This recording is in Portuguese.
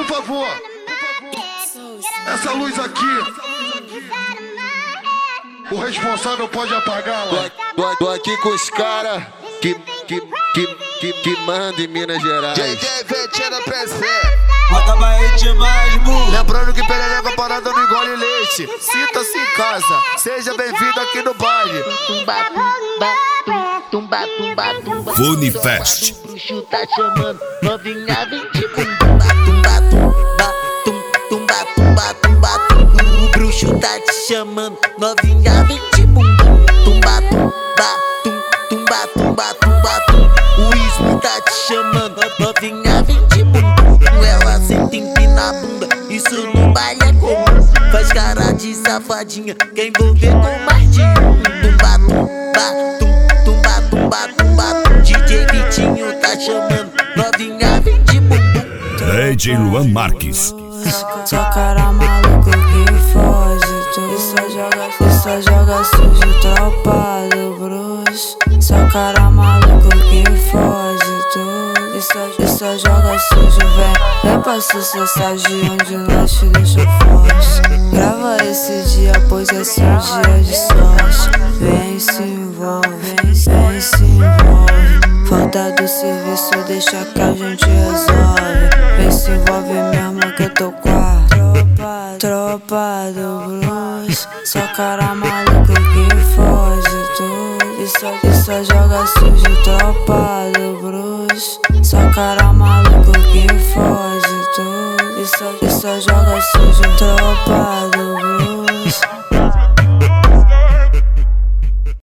favor. Essa luz aqui, o responsável pode apagá-la. Tô aqui com os caras que manda em Minas Gerais. JJ Vetinha presente. Roda Bahia mais, mu. Lembrando que perereca parada não engole leite. Sinta-se em casa, seja bem-vindo aqui no baile. Funifest. O bruxo tá chamando, novinha vem de bumbum. O bruxo tá te chamando, novinha vem de bumbum. O ismo tá te chamando, novinha vem de bumbum. Ela senta empina a bunda, isso no baile é comum. Faz cara de safadinha, quer envolver com mais de um. DJ Vitinho tá chamando, novinha vem de bumbum. DJ Luan Marques. Só cara maluco que foge, tu só joga sujo, tropa do bruxo. Só cara maluco que foge, tu só joga sujo, vem pra sucessagem onde nós te deixou forte. Grava esse dia, pois é seu dia de sorte. Vem se envolve, vem se envolve. Falta do serviço, deixa que a gente resolve. Vem se envolve mesmo que eu tô com a tropa do bruxo. Só cara maluco que foge, tu e só joga sujo, tropa do bruxo. Só cara maluco que foge, tu e só joga sujo, tropa do